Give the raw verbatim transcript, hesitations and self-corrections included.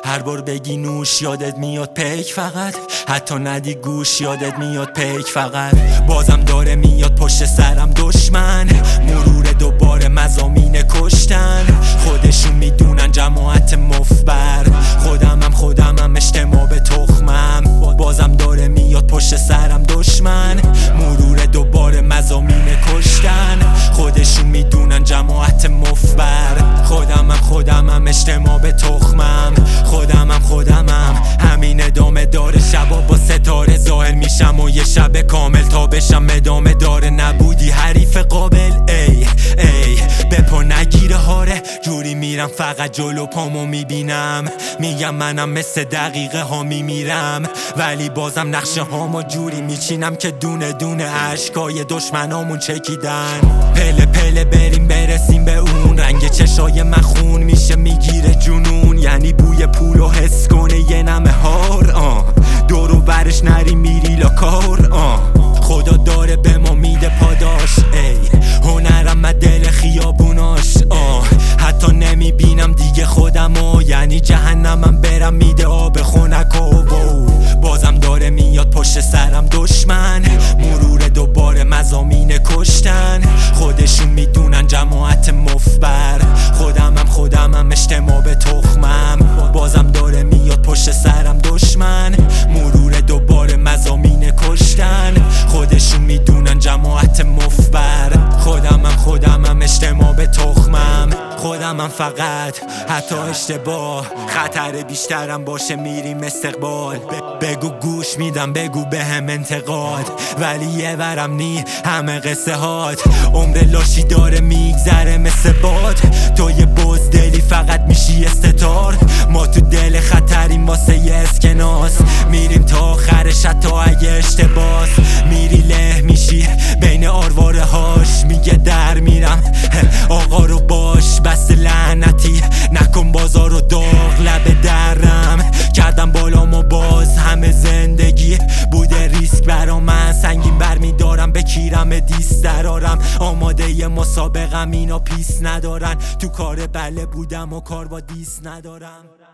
هر بار بگی نوش یادت میاد پیک فقط، حتی ندی گوش یادت میاد پیک فقط. بازم داره میاد پشت سرم دشمن، مرور دوباره مزامین کشتن. خودشون میدونن جماعت مفبر، خودمم خودمم اجتماع به تخمم. بازم داره میاد پشت سرم دشمن، مرور دوباره مزامین کشتن. خودشون میدونن جماعت مفبر، خودمم خودمم اجتماع به تخمم. خودمم خودمم همین ادامه داره، شبا با ستاره ظاهر میشم و یه شب کامل تا بشم ادامه داره. نبودی حریف قابل ای ای به پا نگیره هاره، جوری میرم فقط جلو پامو میبینم. میگم منم مثل دقیقه ها میمیرم، ولی بازم نقشه هامو جوری میچینم که دونه دونه عشقای دشمنامون چکیدن. پله پله بریم برسیم به اون، رنگ چشای من خون میشه میگیره جنون. یعنی بوی پولو حس کنه یه نمه هار، آه دورو برش نری میری لاکار. آه خدا داره به ما میده پاداش، ای هنرم من دل خیابوناش. آه حتی نمیبینم دیگه خودمو، یعنی جهنمم برم میده آب خونکو. بازم داره میاد پشت سرم دشمن، مرور دوباره مزامین کشتن. خودشون میدونن جماعت مفبر، خودمم خودمم اجتماع به تخمم. بازم داره میاد پشت سرم دشمن، مرور دوباره مزامین کشتن. خودشون میدونن جماعت مفبر، خودمم خودمم اجتماع به تخمم. خودمم فقط حتی اشتباه، خطر بیشترم باشه میریم استقبال. بگو گوش میدم بگو به هم انتقاد، ولی یه ورم نی همه قصه هات. عمر لاشی داره میگذره مثل باد، تو یه بزدلی فقط میشی استتار. ما تو دل خطریم واسه یه اسکناس، میریم تا آخرش حتی اگه اشتباس. میری له میشی بین آرواره هاش، میگه در میرم آقا رو باش. بس لعنتی نکن بازار رو داغ، لب درم کردم بالامو باز. همه زندگی بوده ریسک برا من، سنگین برمیدارم به کیرم دیست درارم. آماده ی مسابقم اینا پیس ندارن، تو کار بله بودم و کار با دیست ندارم.